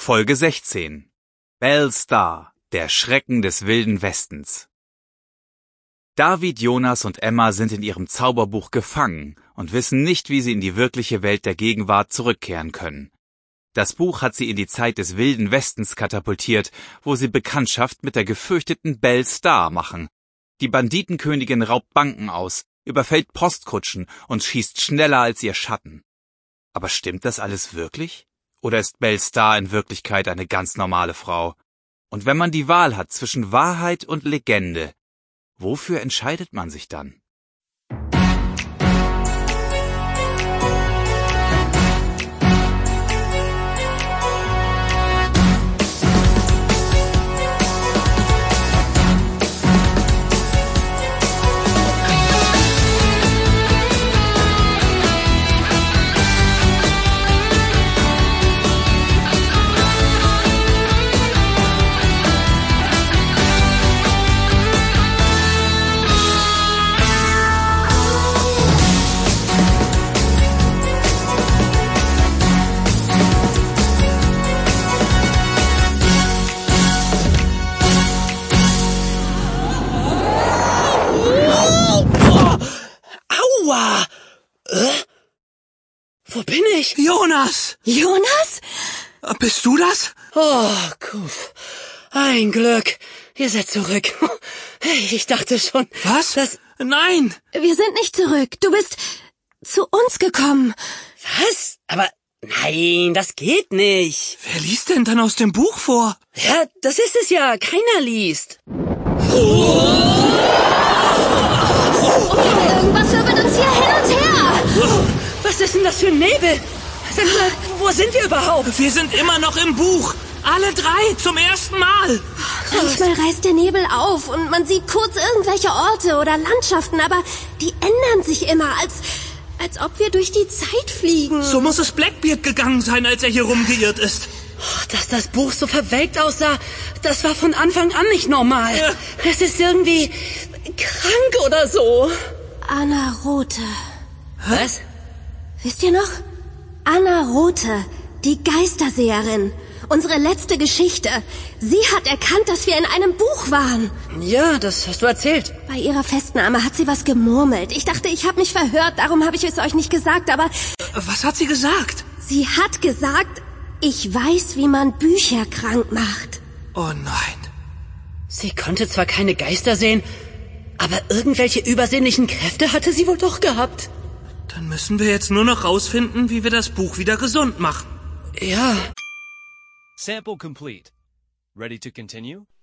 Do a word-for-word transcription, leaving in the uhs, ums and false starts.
Folge sechzehn. Belle Starr, der Schrecken des wilden Westens. David, Jonas und Emma sind in ihrem Zauberbuch gefangen und wissen nicht, wie sie in die wirkliche Welt der Gegenwart zurückkehren können. Das Buch hat sie in die Zeit des wilden Westens katapultiert, wo sie Bekanntschaft mit der gefürchteten Belle Starr machen. Die Banditenkönigin raubt Banken aus, überfällt Postkutschen und schießt schneller als ihr Schatten. Aber stimmt das alles wirklich? Oder ist Belle Starr in Wirklichkeit eine ganz normale Frau? Und wenn man die Wahl hat zwischen Wahrheit und Legende, wofür entscheidet man sich dann? Aua! Äh? Wo bin ich? Jonas! Jonas? Bist du das? Oh, Kuff. Ein Glück. Ihr seid zurück. Ich dachte schon... Was? Das... Nein! Wir sind nicht zurück. Du bist zu uns gekommen. Was? Aber... Nein, das geht nicht. Wer liest denn dann aus dem Buch vor? Ja, das ist es ja. Keiner liest. Irgendwas wirbelt uns hier hin und her. Was ist denn das für ein Nebel? Sag mal, wo sind wir überhaupt? Wir sind immer noch im Buch. Alle drei zum ersten Mal. Manchmal reißt der Nebel auf und man sieht kurz irgendwelche Orte oder Landschaften, aber die ändern sich immer, als, als ob wir durch die Zeit fliegen. So muss es Blackbeard gegangen sein, als er hier rumgeirrt ist. Dass das Buch so verwelkt aussah, das war von Anfang an nicht normal. Ja. Es ist irgendwie krank oder so. Anna Rothe. Was? Wisst ihr noch? Anna Rothe, die Geisterseherin. Unsere letzte Geschichte. Sie hat erkannt, dass wir in einem Buch waren. Ja, das hast du erzählt. Bei ihrer Festnahme hat sie was gemurmelt. Ich dachte, ich habe mich verhört, darum habe ich es euch nicht gesagt, aber... Was hat sie gesagt? Sie hat gesagt, ich weiß, wie man Bücher krank macht. Oh nein. Sie konnte zwar keine Geister sehen, aber irgendwelche übersinnlichen Kräfte hatte sie wohl doch gehabt. Dann müssen wir jetzt nur noch rausfinden, wie wir das Buch wieder gesund machen. Ja. Sample complete. Ready to continue?